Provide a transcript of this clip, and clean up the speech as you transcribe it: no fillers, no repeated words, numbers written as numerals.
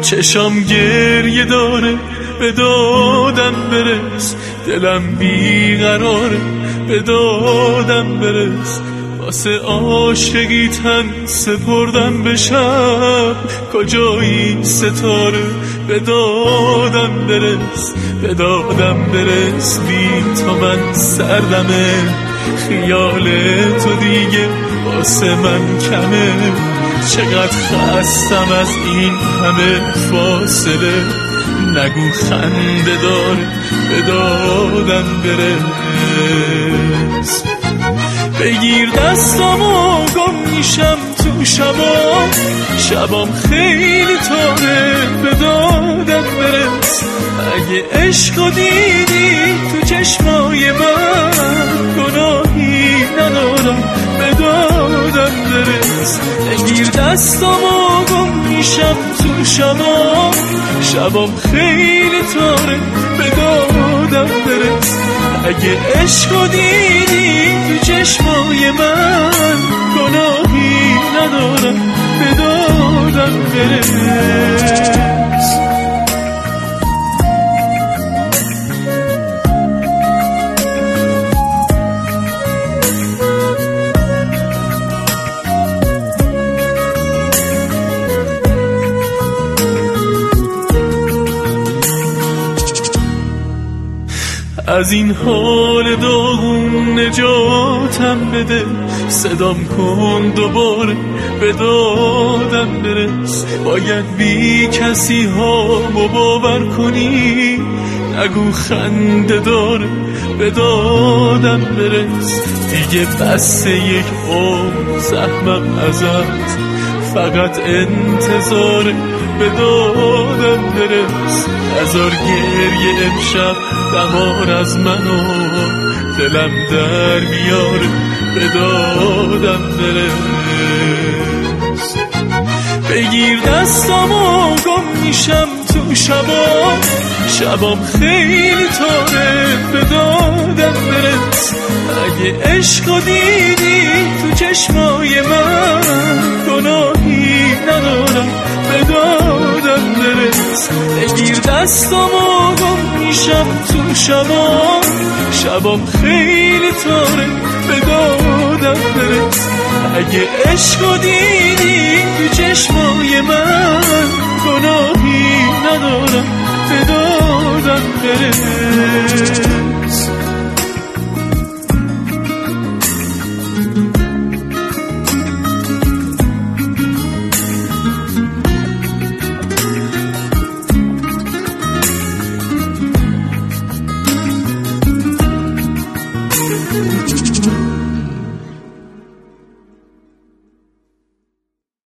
چشام گریه داره به دادم برس، دلم بیقراره به دادم برس. واسه عاشقی تن سپردم به شب، کجایی ستاره به دادم برس، به دادم برس. بی تو من سردمه، خیال تو دیگه واسه من کمه. چقدر خستم از این همه فاصله، نگو خنده داره به دادم برس. بگیر دستامو گم میشم تو شبام خیلی تاره به دادم برس. اگه عشقو دیدی تو چشمای من، گناهی ندارم به دادم برس. بگیر دستامو گم میشم تو شبام خیلی تاره به دادم برس. اگه عشقو دیدی تو چشمای من، گناهی ندارم به دادم برس. از این حال داغون نجاتم بده، صدام کن دوباره به دادم برس. باید بی کسی ها باور کنی، نگو خنده داره به دادم برس. دیگه بس یک عمر زحمم ازت، فقط انتظاره به دادم برس. هزار گریه امشب دمار از منو، دلم در بیاره به دادم برس. بگیر دستامو گم میشم تو شبام خیلی تاره به دادم برس. اگه عشقو دیدی تو چشمای من، گناهی ندارم به دادم برس. بگیر دستامو گم میشم تو شبام خیلی تاره به دادم برس. اگه عشقو دیدی تو چشمای من، گناهی ندارم به دادم برس.